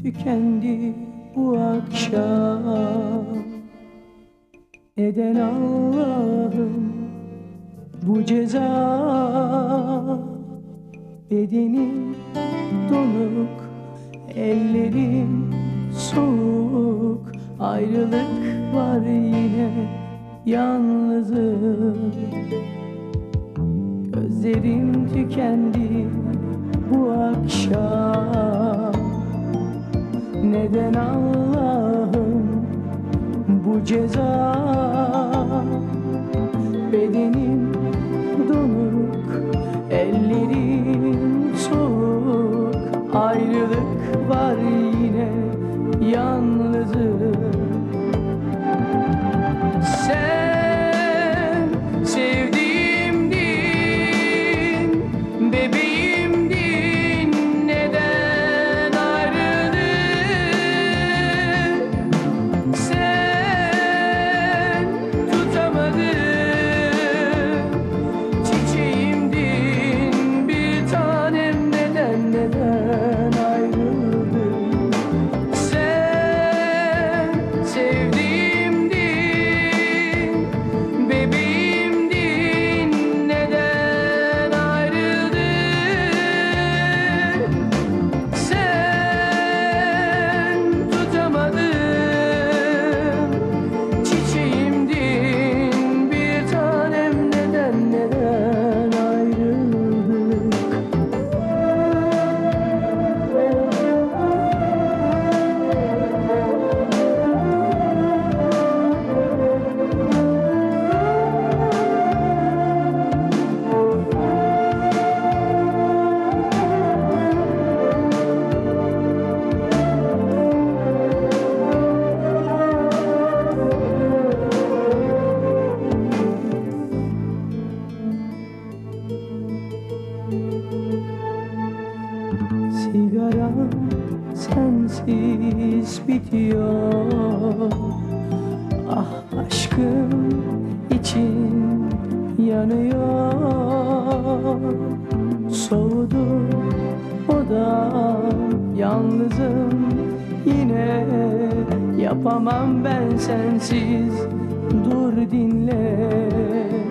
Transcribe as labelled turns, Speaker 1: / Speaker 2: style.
Speaker 1: tükendi bu akşam. Neden Allah'ım bu ceza? Bedenim donuk, ellerim soğuk. Ayrılık var yine, yalnızım. Gözlerim tükendi bu akşam. Neden Allah'ım bu ceza? Bedenim donuk, ellerim soğuk. Ayrılık var yine, yalnızım. Sen sevdiğimdin, bebeğimdin. Neden ayrıldın? Sen tutamadın, çiçeğimdin bir tanem. Neden ayrıldın? Sen sevdiğimdin, bebeğimdin. Neden ayrıldın? Sen tutamadın, çiçeğimdin bir tanem. Neden ayrıldık? Sigaram sensiz bitiyor. Ah, aşkım için yanıyor. Soğudu odam, yalnızım yine. Yapamam ben sensiz, dur dinle.